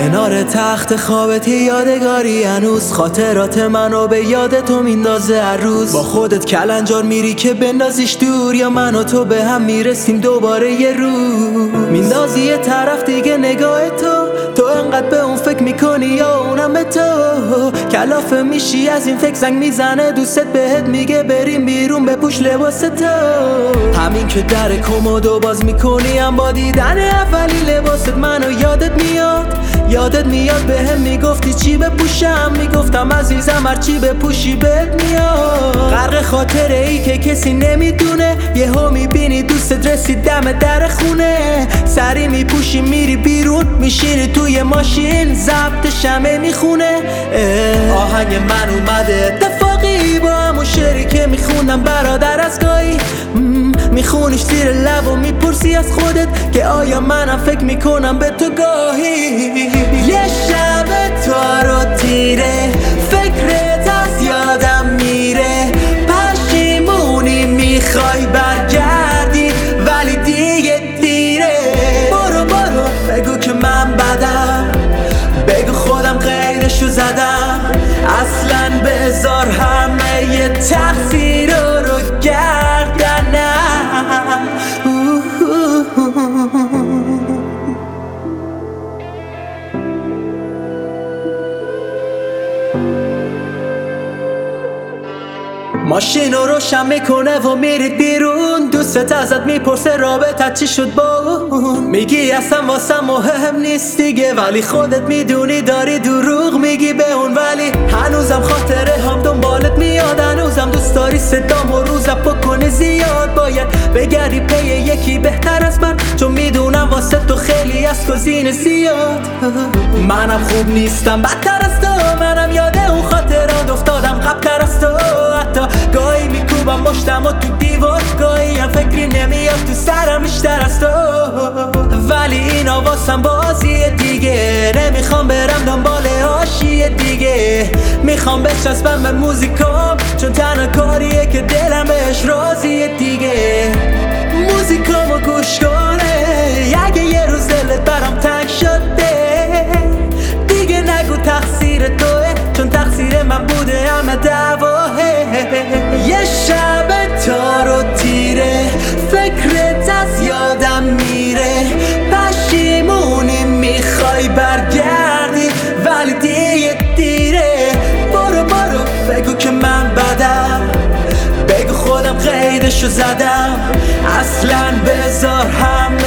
کنار تخت خوابت یادگاری هنوز خاطرات منو به یاد تو میندازه هر روز. با خودت کلنجار میری که بندازیش دور، یا من و تو به هم میرسیم دوباره یه روز. میندازی یه طرف دیگه نگاه تو انقدر به اون فکر میکنی یا اونم به تو. کلافه میشی از این فکر، زنگ میزنه دوستت بهت میگه بریم بیرون بپوش لباس تو. همین که در کمدو باز میکنی هم با دیدن اولی لباست منو یادت میاد بهم میگفتی چی بپوشم، میگفتم عزیزم هر چی بپوشی بهت میاد. غرق خاطره ای که کسی نمیدونه، یهو میبینی دوستت رسید دم در خونه. سری میپوشی میری بیرون، میشینی توی ماشین ضبط شمه میخونه. آهنگ من اومده اتفاقی با همون شعری که میخوندم برادر از گاهی. میخونیش زیر لب و میپرسی از خودت که آیا منم فکر میکنم به تو گاهی. یه شب تارو تیره فکرت از یادم میره، پشیمونی میخوای برگردی ولی دیگه دیره. برو بگو که من بدم، بگو خودم غیرشو زدم. اصلا بذار همه یه تقصیر رو گردنم. ماشین رو روشن میکنه و میرید بیرون. دوستت ازت میپرسه رابطت چی شد با اون. میگی اصلا واسه مهم نیست دیگه، ولی خودت میدونی داری دروغ میگی به اون. ولی هنوزم خاطره هم دنبالت میاد، هنوزم دوست داری صدام و روزم بکنی زیاد. باید بگردی پی یکی بهتر از من، چون میدونم واسه تو خیلی از گزینه زیاد. منم خوب نیستم بدتر از تو، منم یاده اون خاطرات افتادم قبل‌تر از تو. حتی گاهی میکوبم مشتم و تو دیوار، گاهی هم فکری نمیاد تو سرم بیشتر از تو. ولی اینا واسم بازی دیگه، نمیخوام برم دنبال حاشیه دیگه. میخوام بچسبم به موزیکام، چون تنها کاریه که دلم بهش راضیه دیگه. موزیکامو گوش کنه اگه یه روز دلت برام تنگ شده، دیگه نگو تقصیر توه، چون تقصیر من بوده همه دعواه. یه شب تارو تیره فکرت از یادم میره، پشیمونی میخوای برگردی ولی دیگه دیره. برو بگو که من بدم، بگو خودم قیدشو زدم. اصلا بذار هم